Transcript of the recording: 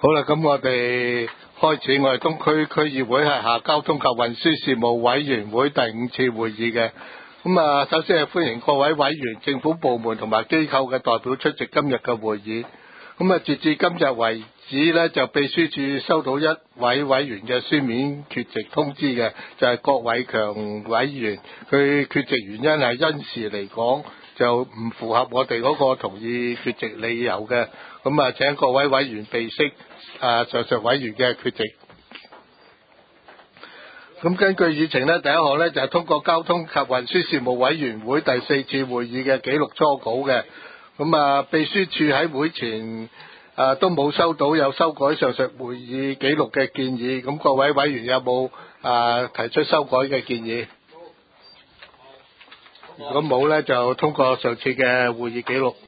好啦，咁我哋開始我哋東區區議會轄下交通及運輸事務委員會第5次會議嘅。首先係歡迎各位委員、政府部門同埋機構嘅代表出席今日嘅會議。截至今日為止呢，就秘書處收到1位委員嘅書面缺席通知嘅，就係郭偉強委員，佢缺席原因係因事嚟講就唔符合我哋嗰個同意缺席理由嘅。請各位委員備悉上述委員嘅缺席。根據議程呢，第一項呢就係通過交通及運輸事務委員會第4次會議嘅紀錄初稿嘅。秘書處喺會前都冇收到有修改上述會議紀錄嘅建議，咁各位委員有冇提出修改嘅建議？如果冇呢，就通過上次嘅會議紀錄。